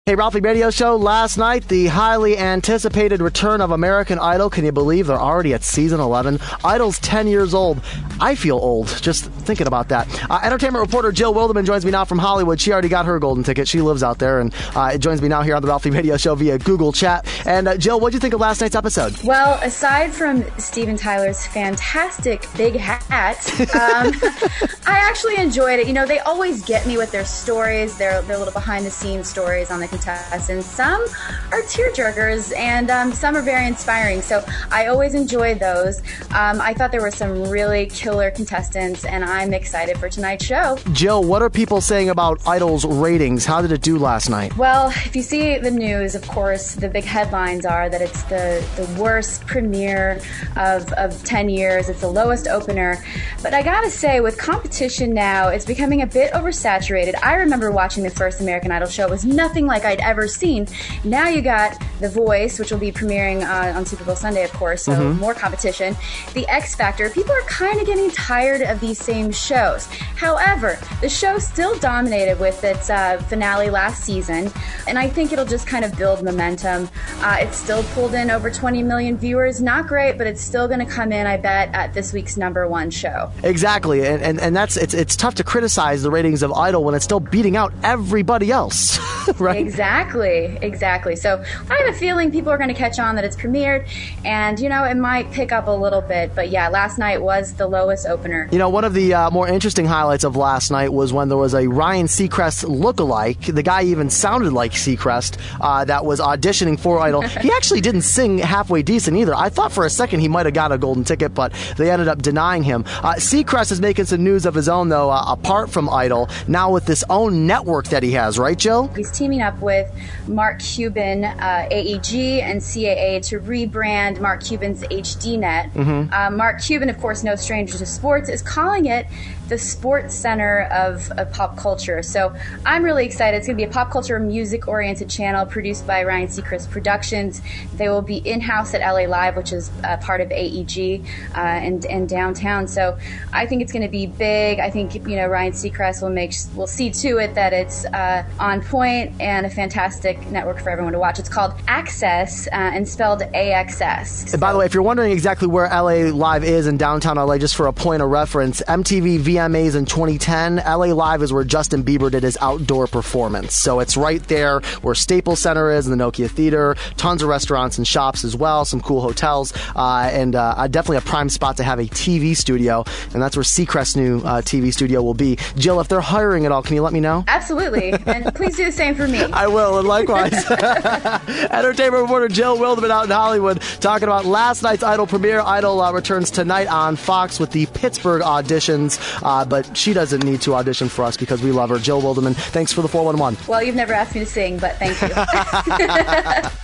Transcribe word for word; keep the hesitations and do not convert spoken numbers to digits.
Hey, Ralphie Radio Show. Last night, the highly anticipated return of American Idol. Can you believe they're already at season eleven? Idol's ten years old. I feel old just thinking about that. Uh, entertainment reporter Jill Wilderman joins me now from Hollywood. She already got her golden ticket. She lives out there, and uh, joins me now here on the Ralphie Radio Show via Google Chat. And uh, Jill, what did you think of last night's episode? Well, aside from Steven Tyler's fantastic big hat, um, I actually enjoyed it. You know, they always get me with their stories, their, their little behind-the-scenes stories on the contestants. Some are tearjerkers, and um, some are very inspiring. So I always enjoy those. Um, I thought there were some really killer contestants, and I'm excited for tonight's show. Jill, what are people saying about Idol's ratings? How did it do last night? Well, if you see the news, of course, the big headlines are that it's the, the worst premiere of, of ten years. It's the lowest opener. But I gotta say, with competition now, it's becoming a bit oversaturated. I remember watching the first American Idol show. It was nothing like I'd ever seen. Now you got The Voice, which will be premiering uh, on Super Bowl Sunday, of course, so mm-hmm. more competition. The X Factor. People are kind of getting tired of these same shows. However, the show still dominated with its uh, finale last season, and I think it'll just kind of build momentum. Uh, it's still pulled in over twenty million viewers. Not great, but it's still going to come in, I bet, at this week's number one show. Exactly, and and, and that's it's it's tough to criticize the ratings of Idol when it's still beating out everybody else, right? Exactly, exactly. So I have a feeling people are going to catch on that it's premiered, and, you know, it might pick up a little bit. But, yeah, last night was the lowest opener. You know, one of the uh, more interesting highlights of last night was when there was a Ryan Seacrest lookalike. The guy even sounded like Seacrest uh, that was auditioning for Idol. He actually didn't sing halfway decent either. I thought for a second he might have got a golden ticket, but they ended up denying him. Uh, Seacrest is making some news of his own, though, uh, apart from Idol, now with this own network that he has, right, Jill? He's teaming up with Mark Cuban, uh, A E G, and C A A to rebrand Mark Cuban's H D net. Mm-hmm. Uh, Mark Cuban, of course, no stranger to sports, is calling it the Sports Center of, of pop culture. So I'm really excited. It's going to be a pop culture music-oriented channel produced by Ryan Seacrest Productions. They will be in-house at L A Live, which is uh, part of A E G, uh, and, and downtown. So I think it's going to be big. I think, you know, Ryan Seacrest will make will see to it that it's uh, on point and a fantastic network for everyone to watch. It's called Access, uh, and spelled A X S. So, by the way, if you're wondering exactly where L A Live is in downtown L A, just for a point of reference, M T V V M As in twenty ten, L A Live is where Justin Bieber did his outdoor performance. So it's right there where Staples Center is and the Nokia Theater. Tons of restaurants and shops as well, some cool hotels, uh, and uh, definitely a prime spot to have a T V studio, and that's where Seacrest's new uh, T V studio will be. Jill, if they're hiring at all, can you let me know? Absolutely, and please do the same for me. I will, and likewise. Entertainment reporter Jill Wilderman out in Hollywood talking about last night's Idol premiere. Idol uh, returns tonight on Fox with the Pittsburgh auditions, uh, but she doesn't need to audition for us because we love her. Jill Wilderman, thanks for the four one one. Well, you've never asked me to sing, but thank you.